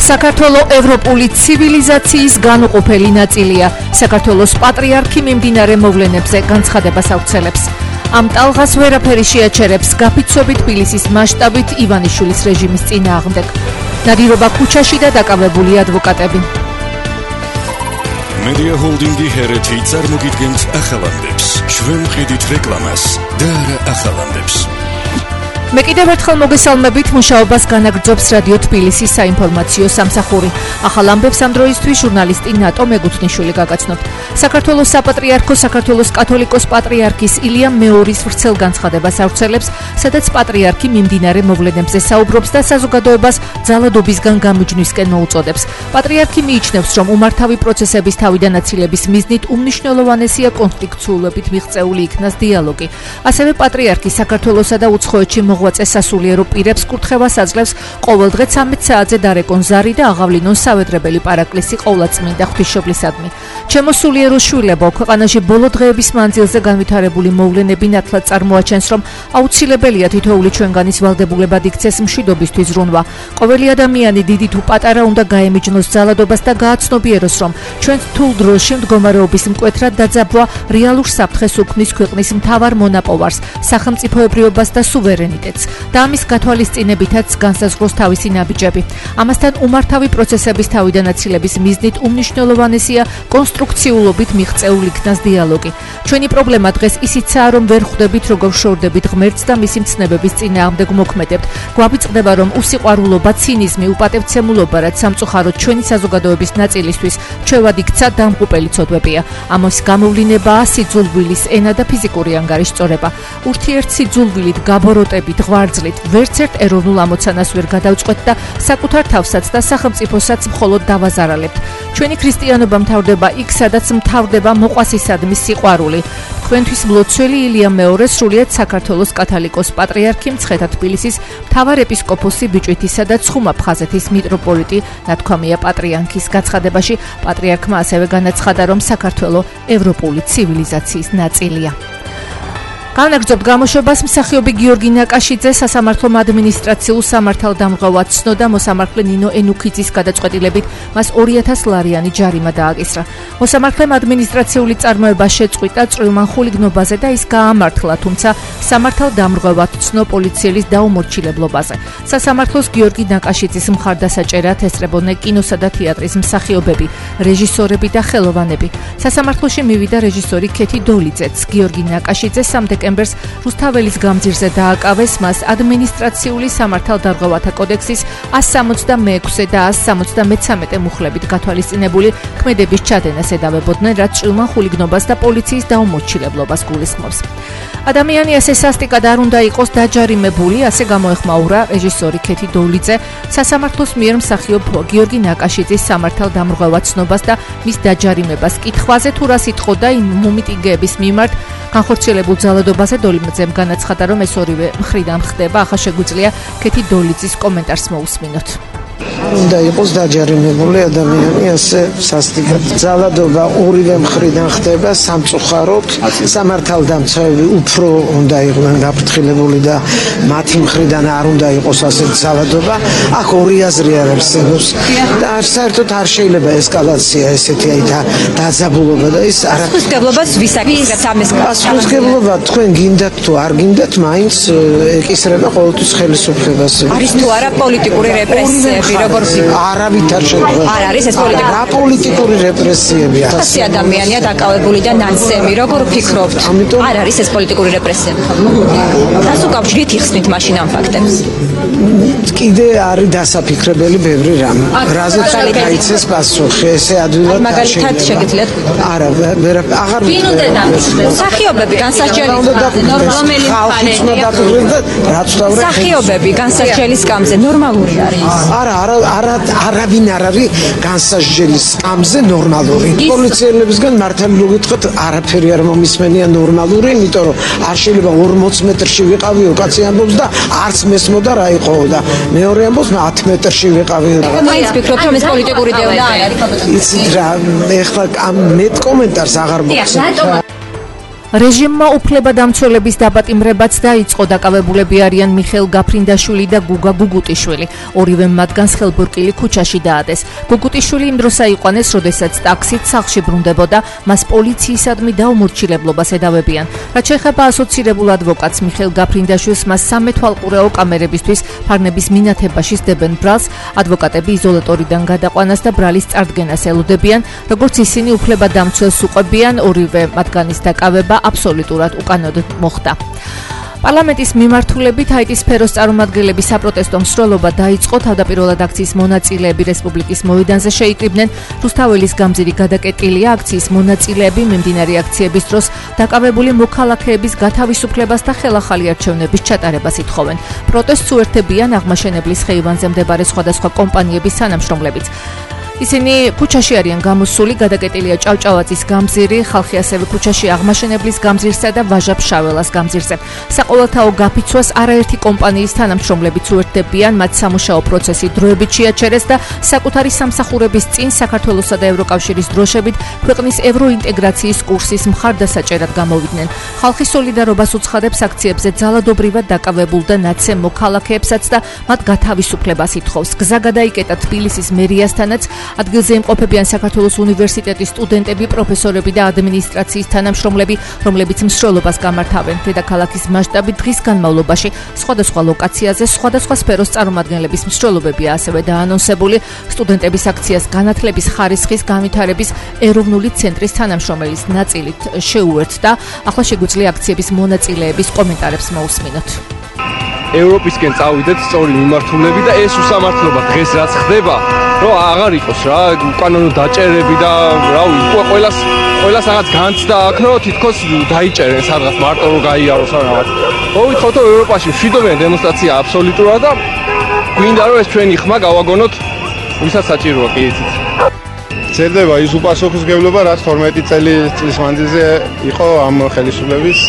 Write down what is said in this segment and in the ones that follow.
საქართველო ევროპული ცივილიზაციის განუყოფელი ნაწილია. საქართველოს პატრიარქი მიმდინარე მოვლენებზე განცხადებას აუცილებს. ამ ტალღას ვერაფერი შეაჩერებს გაფიცვები თბილისის მასშტაბით ივანიშვილის რეჟიმის წინააღმდეგ. ნადირობა ქუჩაში და დაკავებული ადვოკატები. Media Holding-ი ჰერეთი წარმოგიდგენთ ახალამდებს. ჩვენ ვყიდით რეკლამას და არა ახალამდებს. მე კიდევ ერთხელ მოგესალმებით, მუშაობას განაგრძობს რადიო თბილისის საინფორმაციო სამსახური. ახალ ამბებს ამ დროისთვის ჟურნალისტი ნატო მეგუთნიშვილი გაგაცნობთ. საქართველოს საპატრიარქო საქართველოს კათოლიკოს პატრიარქის ილია მეორის ვრცელ განცხადებას ავრცელებს, სადაც პატრიარქი მიმდინარე მოვლენებზე საუბრობს და საზოგადოებას ძალადობისგან გამიჯვნისკენ მოუწოდებს. პატრიარქი მიიჩნევს, რომ უმართავი პროცესების თავიდან აცილების მიზნით უმნიშვნელოვანესია კონფლიქტსულობით მიღწეული იქნას დიალოგი. ასევე პატრიარქი საქართველოსა და უცხოეთში მოღვაწე სასულიერო პირებს კურთხევას აძლევს ყოველდღე 13 საათზე დარეკონ ზარი და აღავლინონ სავედრებელი პარაკლისი ყოვლადწმინდა ღვთისმშობლისადმი. ჩემო სულიერო შვილებო, ქვეყანაში ბოლო დღეების მანძილზე განვითარებული მოვლენები ნათლად წარმოაჩენს, რომ აუცილებელია თითოეული ჩვენგანის ვალდებულებად იქცეს მშვიდობისთვის ზრუნვა. ყოველი ადამიანი დიდი თუ პატარა უნდა გაემიჯნოს ძალადობას და გააცნობიეროს, რომ ჩვენ რთულ დროში მდგომარეობის მკვეთრად დაძაბვა რეალურ საფრთხეს უქმნის ქვეყნის მთავარ მონაპოვარს, სახელმწიფოებრიობას და სუვერენიტეტს. და ამის გათვალისწინებითაც განსაზღვროს თავისი ნაბიჯები. ამასთან უმართავი პროცესების თავიდან აცილების მიზნით უმნიშვნელოვანესია კონსტრუქციულობით მიღწეულ იქნას დიალოგი. ჩვენი პრობლემა დღეს ისიცაა, რომ ვერ ხვდებით, როგორ შორდებით ღმერთს და მისი მცნებების წინააღმდეგ მოქმედებთ. გვაბიწყდება, რომ უსიყვარულობა, ცინიზმი, უპატევცემულობა, რაც სამწუხაროდ ჩვენი საზოგადოების ნაწილისთვის ჩვევად იქცა, დამღუპელი ცოდვებია. ამის გამოვლინებაა სიძულვილის ენა და ფიზიკური ანგარიშწორება. ურთიერთ სიძულვილით გაბოროტებით, ღვარძლით, ვერცერთ ეროვნულ ამოცანას ვერ გადავწყვეტ და საკუთარ თავსაც და სახელმწიფოსაც მხოლოდ დავაზარალებთ. ჩვენი ქრისტიანობა მთავრდება იქ, სადაც მთავრდება მოყვასისადმი სიყვარული. თქვენთვის მლოცველი ილია მეორე სრულიად საქართველოს კათოლიკოს პატრიარქი მცხეთა თბილისის მთავარეპისკოპოსი ბიჭვითისა და ცხუმაფხაზეთის მიტროპოლიტი ნათქვამია პატრიარქის გაცხადებაში. პატრიარქმა ასევე განაცხადა, რომ საქართველო ევროპული ცივილიზაციის ნაწილია. განაგრძობთ გამოშვებას მსახიობი გიორგი ნაკაშიძე სასამართლომ ადმინისტრაციულ სამართალდამღავად ცნო და მოსამართლე ნინო ენუქიძის გადაწყვეტილებით მას 2000 ლარიანი ჯარიმა დააკისრა. მოსამართლემ ადმინისტრაციული წარმოება შეწყვიტა წვრილმან ხულიგნობაზე და ის გაამართლა, თუმცა სამართალდამღავად ცნო პოლიციელის დაუმორჩილებლობაზე. სასამართლოს გიორგი ნაკაშიძის მხარდასაჭერად ესწრებოდნენ კინოსა და თეატრის მსახიობები, რეჟისორები და ხელოვანები. სასამართლოში მივიდა რეჟისორი ქეთი დოლიძეც. გიორგი ნაკაშიძე დეკემბერს რუსთაველის გამზირზე დააკავეს, მას ადმინისტრაციული სამართალდამღავათა კოდექსის 166 და 173 მუხლებით გათვალისწინებული ქმედების ჩადენას ედავებოდნენ, რაც ჭრილმან ხულიგნობას და პოლიციის დაუმორჩილებლობას გულისხმობს. ადამიანი ასე სასტიკად არ უნდა იყოს დაჯარიმებული, ასე გამოეხმაურა რეჟისორი ქეთი დოლიძე სასამართლოს მიერ მსახიობ გიორგი ნაკაშიძის სამართალდამღავად ცნობას და მის დაჯარიმებას. კითხვაზე თუ რას იტყოდა იმ მომიტინგეების მიმართ განხორციელებულ ძალადობაზე დოლიძემ განაცხადა, რომ ეს ორივე მხრიდან ხდება. ახლა შეგვიძლია ქეთი დოლიძის კომენტარს მოусმინოთ. უნდა იყოს დაჯარიმებული ადამიანი ასე სასტიკად. ძალადობა ორივე მხრიდან ხდება სამწუხაროდ. სამართალდამცავები უფრო უნდა იყვნენ გაფრთხილებული და მათი მხრიდან არ უნდა იყოს ასეთი ძალადობა. აქ ორი აზრი არ არსებობს და საერთოდ არ შეიძლება ესკალაცია ესეთი დაძაბულობა და ის არა. პასუხისმგებლობას ვისაკისრებთ ამის პასუხისმგებლობა თქვენ გინდათ თუ არ გინდათ, მაინც ეკისრება ყოველთვის ხელისუფლებას. არის თუ არა პოლიტიკური რეპრესიები? არავით არ შეგვიძლია. არ არის ეს პოლიტიკური რეპრესიებია. ასე ადამიანია დაკავებული და ნანსემი, როგორ ფიქრობთ? არ არის ეს პოლიტიკური რეპრესიები. რას უკავშირით იხსნით მაშინ ამ ფაქტებს? კიდე არის დასაფიქრებელი ბევრი რამ. რაზეც გაიცეს პასუხი, ესე ადვილად მაგალითად შეგიძლიათ? არა, აღარ მსახიობები განსახილველი რომელი მსახიობები განსახილველი სკამზე ნორმალური არის? არა, არავინ არ არის განსასჯელის სკამზე ნორმალური. პოლიციელებისგან მართალი მოგიტყვეთ, არაფერი არ მომისმენია ნორმალური, იმიტომ რომ არ შეიძლება 40 მეტრში ვიყავიო, კაცი ამბობს და არც მესმოდა რა იყოო და მეორე ამბობს 10 მეტრში ვიყავიო. მაინც ფიქრობთ, რომ ეს პოლიტიკური დევნაა? იცით რა, ეხლა ამ მეტ კომენტარს აღარ მოგცემ. რეჟიმმა უფლებადამცველების დაპატიმრებაც დაიწყო. დაკავებულები არიან მიხეილ გაფრინდაშვილი და გუგა გუგუტიშვილი. ორივე მათგანს ხელბურკილი ქუჩაში დაადეს. გუგუტიშვილი იმ დროს აიყვანეს, როდესაც ტაქსით სახლში ბრუნდებოდა, მას პოლიციისადმი დაუმორჩილებლობას ედავებიან. რაც შეეხება ასოცირებულ ადვოკატს მიხეილ გაფრინდაშვილს, მას 13 თვალყურეო კამერებისთვის ფარნების მინათებაში სდებენ ბრალს. ადვოკატები იზოლატორიდან გადაყვანას და ბრალის წარდგენას ელოდებიან, როგორც ისინი უფლებადამცველს უყვებიან. ორივე მათგანის დაკავება აბსოლუტურად უკანოდ მოხდა. პარლამენტის მიმართულებით IT სფეროს წარმომადგენლების საპროტესტო მსვლელობა დაიწყო. თავდაპირველად აქციის მონაწილეები რესპუბლიკის მოედანზე შეიკრიბნენ. რუსთაველის გამზირი გადაკეტილია. აქციის მონაწილეები მიმდინარე აქციების დროს დაკავებული მოქალაქეების გათავისუფლებას და ხელახალი არჩევნების ჩატარებას ითხოვენ. პროტესტს უერთდებიან აღმაშენებლის ხეივანზე მდებარე სხვადასხვა კომპანიების თანამშრომლებიც. ისინი ქუჩაში არიან გამოსული, გადაკეტილია ჭავჭავაძის გამზირი, ხალხი ასევე ქუჩაში აღმაშენებლის გამზირსა და ვაჟა-ფშაველას გამზირზე. საყოველთაო გაფიცვას არაერთი კომპანიის თანამშრომლებიც უერთდებიან, მათ სამუშაო პროცესი დროებით შეაჩერეს და საკუთარი სამსახურების წინ საქართველოსა და ევროკავშირის დროშებით ქვეყნის ევროინტეგრაციის კურსის მხარდასაჭერად გამოვიდნენ. ხალხი სოლიდარობას უცხადებს აქციებზე ძალადობრივად დაკავებულ და ნაცემ მოქალაქეებსაც და მათ გათავისუფლებას ითხოვს. გზა გადაიკეტა თბილისის მერიასთანაც. ადგილზე იმყოფებიან საქართველოს უნივერსიტეტის სტუდენტები, პროფესორები და ადმინისტრაციის თანამშრომლები, რომლებიც მსვლელობას გამართავენ. დედაქალაქის მასშტაბით დღის განმავლობაში სხვადასხვა ლოკაციაზე სხვადასხვა სფეროს წარმომადგენლების მსვლელობებია ასევე დაანონსებული. სტუდენტების აქციას განათლების ხარისხის განვითარების ეროვნული ცენტრის თანამშრომელის ნაწილით შეუერთდა. ახლა შეგვიძლია აქციების მონაწილეების კომენტარებს მოусმინოთ. ევროპისკენ წავიდეთ სწორი მიმართულები და ეს უსამართლობა დღეს რაც ხდება, რომ აღარ იყოს რა, უკანონო დაჭერები და რავი, ყველას რაღაც განცდა აქვს, რომ თითქოს დაიჭერენ სადღაც მარტო რომ გაიაროს რა რაღაც. მოვითხოვთ რომ ევროპაში მშვიდობიან დემონსტრაცია აბსოლუტურად და გვინდა რომ ეს ჩვენი ხმა გავაგონოთ, ვისაც საჭიროა კი იცით. წერდება ის უპასუხისმგებლობა, რაც 12 წლის მანძილზე იყო ამ ხელისუფლების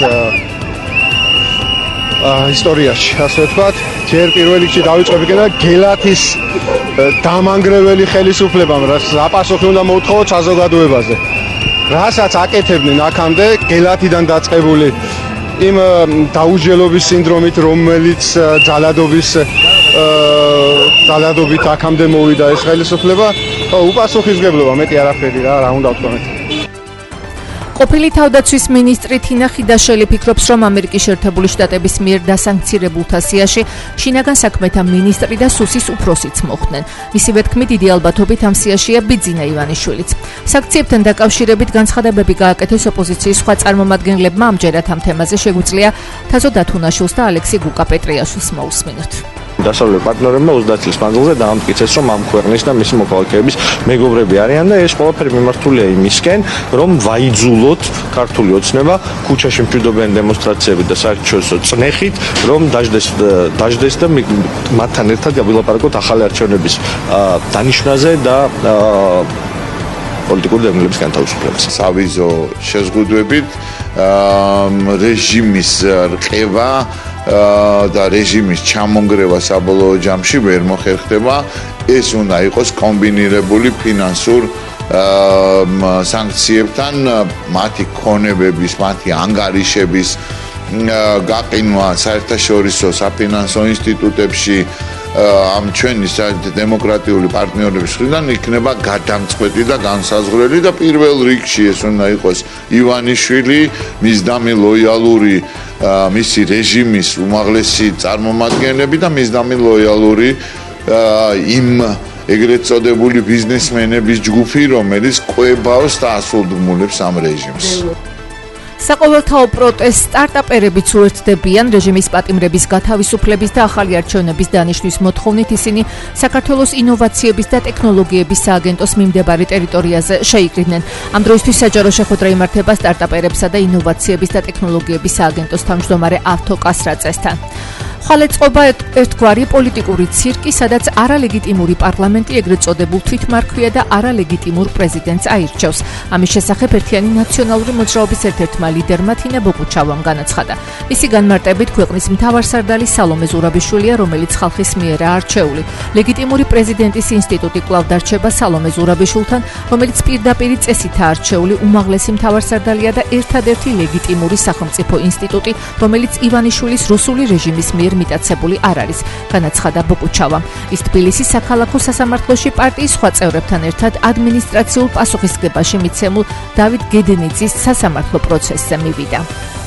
ისტორიაში, ასე ვთქვათ, ჯერ პირველ რიგში დავიწყებიქენ და გელათის დამანგრეველი ხელისუფლებამ, რაც აპასუხი უნდა მოუთხოვოთ საზოგადოებაზე. რასაც აკეთებდნენ აქამდე გელათიდან დაწყებული იმ დაუჯელობის სინდრომით, რომელიც ძალადობით აქამდე მოვიდა ეს ხელისუფლება, უპასუხისმგებლობა, მეტი არაფერი რა უნდა ვთქვა მე. ყოფილი თავდაცვის მინისტრი თინა ხიდაშელი ფიქრობს, რომ ამერიკის შეერთებული შტატების მიერ დასანქცირებულთა სიაში შინაგან საქმეთა მინისტრი და სუსის უფროსიც მოხვდნენ. მისივე თქმით, დიდი ალბათობით ამ სიაშია ბიძინა ივანიშვილიც. საქციებთან დაკავშირებით განცხადებები გააკეთეს ოპოზიციის სხვა წარმომადგენლებმა. ამჯერად ამ თემაზე შეგვიძლია თაზო დათუნაშვილს და ალექსი გუკა-პეტრიაშვილს მოусმინოთ. დასავლელი პარტნიორებმა 30 წლის მანძილზე დაამტკიცეს, რომ ამ ქვეყნის და მისი მოქალაქეების მეგობრები არიან და ეს ყველაფერი მიმართულია იმისკენ, რომ ვაიძულოთ ქართული ოცნება ქუჩაში მშვიდობიანი დემონსტრაციებით და საერთაშორისო წნეხით, რომ დაждდეს და მათთან ერთად ვილაპარაკოთ ახალი არჩევნების დანიშვნაზე და პოლიტიკური დევნილების განთავისუფლებას. სავიზო შეზღუდვებით რეჟიმის რყევა და რეჟიმის ჩამონგრევა საბოლოო ჯამში ვერ მოხერხდება. ეს უნდა იყოს კომბინირებული ფინანსურ სანქციებთან, მათი ქონებების, მათი ანგარიშების გაყინვა საერთაშორისო საფინანსო ინსტიტუტებში ამ ჩვენი დემოკრატიული პარტნიორების მხრიდან იქნება გადამწყვეტი და განსაზღვრელი და პირველ რიგში ეს უნდა იყოს ივანიშვილი, მისდამი ლოიალური მისი რეჟიმის უმაღლესი წარმომადგენლები და მისდამი ლოიალური იმ ეგრეთ წოდებული ბიზნესმენების ჯგუფი, რომელიც ყვებავს და ასულდგმულებს ამ რეჟიმს. საყოველთაო პროტესტ სტარტაპერებიც უერთდებიან რეჟიმის პატიმრების გათავისუფლების და ახალი არჩევნების დანიშვნის მოთხოვნით. ისინი საქართველოს ინოვაციების და ტექნოლოგიების სააგენტოს მიმდებარე ტერიტორიაზე შეიკრიბნენ. ამ დროისთვის საჯარო შეხვედრა იმართება სტარტაპერებსა და ინოვაციების და ტექნოლოგიების სააგენტოს თავმჯდომარე ავთო კასრაძესთან. ხვალეწყობა ერთგვარი პოლიტიკური ცირკი, სადაც არალეგიტიმური პარლამენტი ეგრეთ წოდებულ თვითმარქვია და არალეგიტიმურ პრეზიდენტს აირჩევს. ამის შესახებ ერთიანი ნაციონალური მოძრაობის ერთ-ერთმა ლიდერმა თინა ბოკუჩავამ განაცხადა. მისი განმარტებით ქვეყნის მთავარსარდალი სალომე ზურაბიშვილია, რომელიც ხალხის მიერაა არჩეული. ლეგიტიმური პრეზიდენტის ინსტიტუტი კვლავ დარჩება სალომე ზურაბიშვილთან, რომელიც პირდაპირი წესითაა არჩეული უმაღლესი მთავარსარდალია და ერთადერთი ლეგიტიმური სახელმწიფო ინსტიტუტი, რომელიც ივანიშვილის რუსული რეჟიმის მიერ მიტაცებული არ არის, განაცხადა ბოკუჩავამ. ის თბილისის საქალაქო სასამართლოში პარტიის სხვა წევრებთან ერთად ადმინისტრაციულ პასუხისმგებაში მიცემულ დავით გედენიძის სასამართლო პროცესზე მივიდა.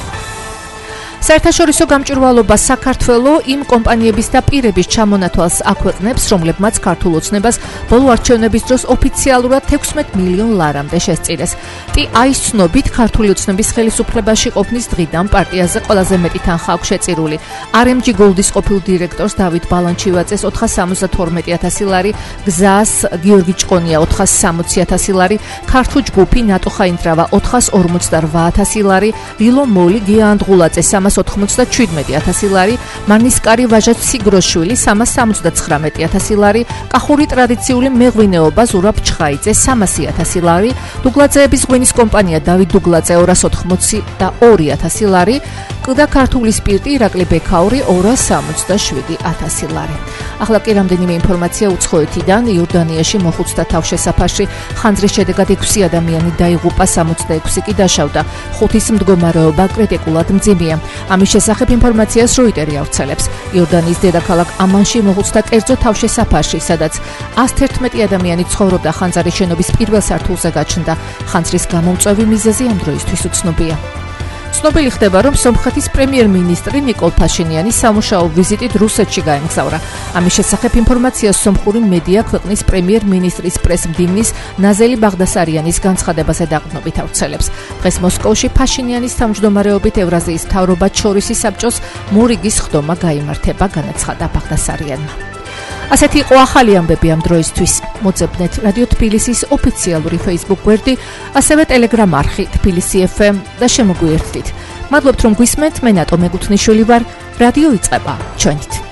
საერთაშორისო გამჭვირვალობა საქართველო იმ კომპანიების და პირების ჩამონათვალს აქვეყნებს, რომლებმაც ქართულ ოცნებას ბოლო არჩევნების დროს ოფიციალურად 16 მილიონ ლარამდე შესწირეს. TI-ის ცნობით, ქართული ოცნების ხელისუფლებაში ყოფნის დღიდან პარტიაზე ყველაზე მეტი თანხა აქვს შეწირული. RMG Gold-ის ყოფილ დირექტორს დავით ბალანჩივაძეს 472.000 ლარი, გზას გიორგი ჭყონია 460.000 ლარი, ქართულ ჯგუფი ნატო ხაინდრავა 458.000 ლარი, ილო მოლი გიანდღულაძე 387.000 ლარი, მარნისკარი ვაჟა ციგროშვილი 379.000 ლარი, კახური ტრადიციული მეღვინეობა ზურაბ ჩხაიძე 300.000 ლარი, დუგლაძეების ღვინის კომპანია დავით დუგლაძე 282.000 ლარი, ყდა ქართული სპირტი ირაკლი ბექაური 267.000 ლარი. ახლა კი რამდენიმე ინფორმაცია უცხოეთიდან. იორდანიაში მოხუცთა თავშესაფარში ხანძრის შედეგად 6 ადამიანი დაიღუპა, 66 კი დაშავდა. 5-ის მდგომარეობა კრიტიკულად მძიმეა. ამის შესახებ ინფორმაციას როიტერი ავრცელებს. იორდანიის დედაქალაქ ამანში მოხუცთა კერძო თავშესაფარში, სადაც 111 ადამიანი ცხოვრობდა, ხანძრის შენობის პირველ სართულზე გაჩნდა. ხანძრის გამომწვევი მიზეზი ამ დროისთვის უცნობია. ცნობილი ხდება, რომ სომხეთის პრემიერ-მინისტრი ნიკოლ ფაშინიანი სამუშაო ვიზიტით რუსეთში გაემგზავრა. ამის შესახებ ინფორმაციას სომხური მედია ქვეყნის პრემიერ-მინისტრის პრეს-მდივნის ნაზელი ბაღდასარიანის განცხადებაზე დაყრდნობით ავრცელებს. დღეს მოსკოვში ფაშინიანის თავმჯდომარეობით ევრაზიის მთავრობათშორისი საბჭოს მორიგის ხდომა გაიმართება, განაცხადა ბაღდასარიანმა. ასეთი იყო ახალი ამბები ამ დროისთვის. მოძებნეთ რადიო თბილისის ოფიციალური Facebook გვერდი, ასევე Telegram არხი თბილისი FM და შემოგვიერთდით. მადლობთ რომ გვისმენთ, მე ნატო მეგუთნიშვილი ვარ, რადიო იწყება ჩვენით.